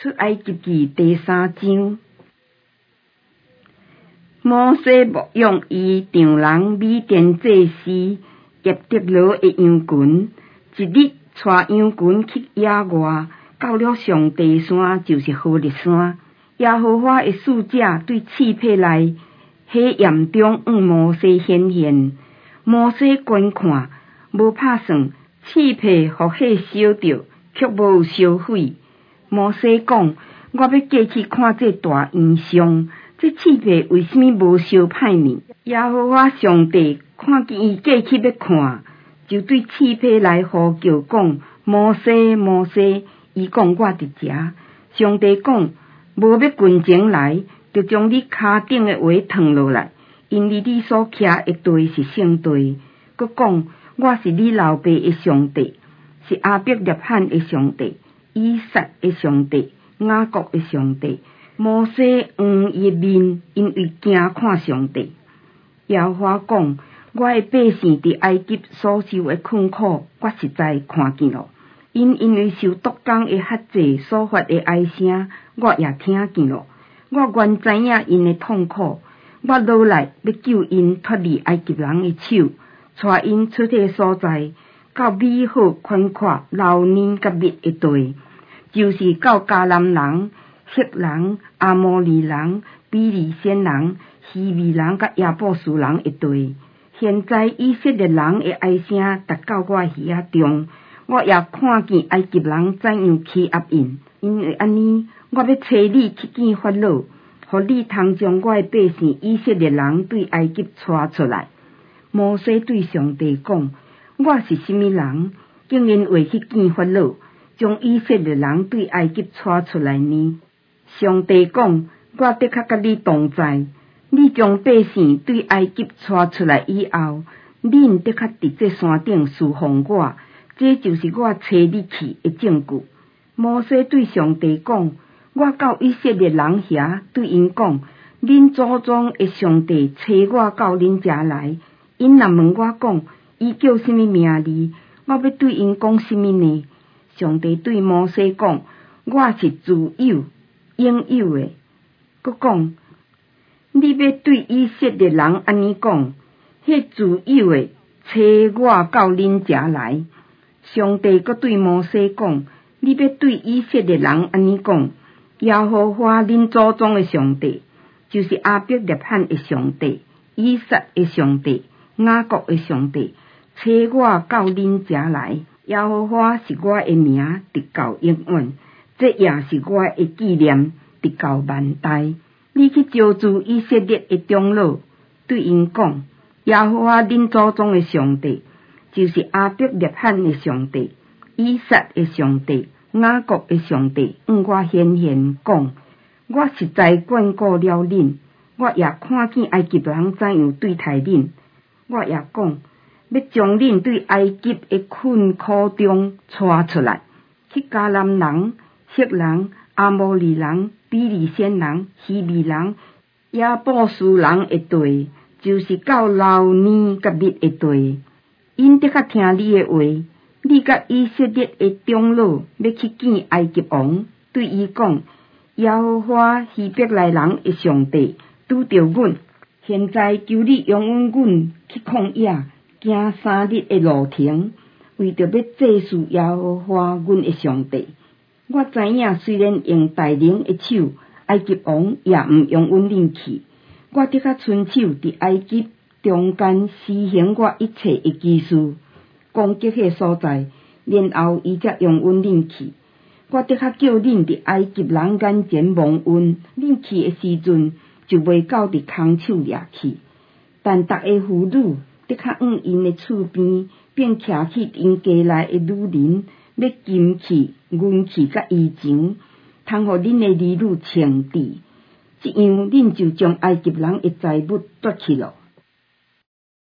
出埃及記第3章。摩西牧養伊丈人米甸祭司葉忒羅的羊群，一日帶羊群去野外，到了上帝山，就是何烈山。耶和華的使者對刺配內火焰中向摩西顯現，摩西觀看，無拍算，刺配互火燒着，卻無燒毀。摩西講：我要過去看這大異象，這刺配為什麼無燒歹呢？耶和華上帝看見伊過去要看，就對刺配來呼叫講：摩西，摩西！伊講：我佇遮。上帝講：無要近前來，就將你骹頂的話脫落來，因為你所徛的地是聖地。佮講：我是你老爸的上帝，是亞伯拉罕的上帝，以撒的上帝，雅各的上帝。摩西黃伊面，因為驚看上帝。耶和華講：我的百姓佇埃及所受的困苦，我實在看見了。因為受毒工的轄制所發的哀聲，我也聽見了。我原知影因的痛苦，我落來要救因脫離埃及人的手，帶因出迄所在，到美好寬闊、流年甲蜜的地，就是到迦南人、赫人、阿摩利人、比利先人、希未人甲亞布斯人的地。現在以色列人的哀聲達到我耳仔中。我也看見埃及人怎樣欺壓因，因為安尼，我要找你去見法老，互你通將我的百姓以色列人對埃及帶出來。摩西對上帝講：我是什麼人，竟然會去見法老，將以色列人對埃及帶出來呢？上帝講：我的確甲你同在，你將百姓對埃及帶出來以後，恁的確佇這山頂侍奉我。這就是我找你去的證據。摩西對上帝講：我到以色列人遐，對因講：恁祖宗的上帝找我到恁遮來。因若問我講：伊叫什麼名字？我要對因講什麼呢？上帝對摩西講：我是自有、永有的。佮講：你要對以色列人安尼講：迄自有的找我到恁遮來。上帝閣對摩西講：你要對以色列人安尼講：耶和華恁祖宗的上帝，就是亞伯拉罕的上帝、以撒的上帝、雅各的上帝，找我到恁遮來。耶和華是我的名，直到永遠，這也是我的紀念，直到萬代。你去招聚以色列的長老，對因講：耶和華恁祖宗的上帝，就是亞伯拉罕的上帝、以撒的上帝、雅各的上帝，向我顯現講：我實在眷顧了恁，我也看見埃及人怎樣對待恁，我也講要將恁對埃及的困苦中帶出來，去迦南人、赫人、阿摩利人、比利先人、希未人、亞布斯人的地，就是到流年甲蜜的地。因的確聽你的話，你甲以色列的長老要去見埃及王，對伊講：耶和華希伯來人的上帝拄着阮，現在求你容允阮去曠野，行3日的路程，為着要祭祀耶和華阮的上帝。我知影雖然用大能的手，埃及王也毋容允恁去。我的確伸手佇埃及中間施行我一切的奇事，攻擊迄所在，然後伊才容允恁去。我的確叫恁佇埃及人眼前蒙恩，恁去的時陣就袂到佇空手掠去。但逐個婦女的確往因的厝邊，並徛去因家內的女人，要金器、銀器甲衣裳，通互恁的兒女穿戴。這樣，恁就將埃及人的財物奪去了。